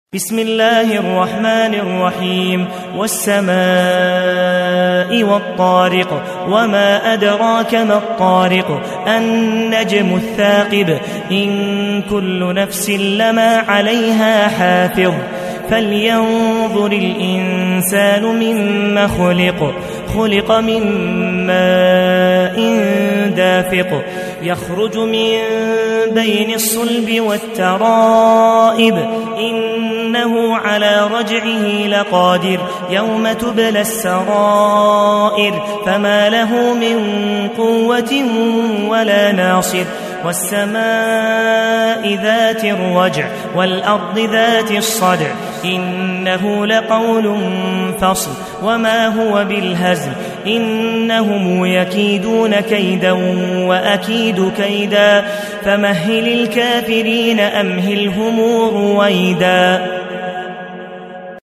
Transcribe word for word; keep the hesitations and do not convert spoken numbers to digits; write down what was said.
بسم الله الرحمن الرحيم والسماء والطارق وما أدراك ما الطارق النجم الثاقب إن كل نفس لما عليها حافظ فلينظر الإنسان مما خلق خلق من ماء دافق يخرج من بين الصلب والترائب إنه على رجعه لقادر يوم تبلى السرائر فما له من قوة ولا ناصر والسماء ذات الرجع والأرض ذات الصدع إنه لقول فصل وما هو بالهزل إنهم يكيدون كيدا وأكيد كيدا فمهل الكافرين أمهلهم رويدا.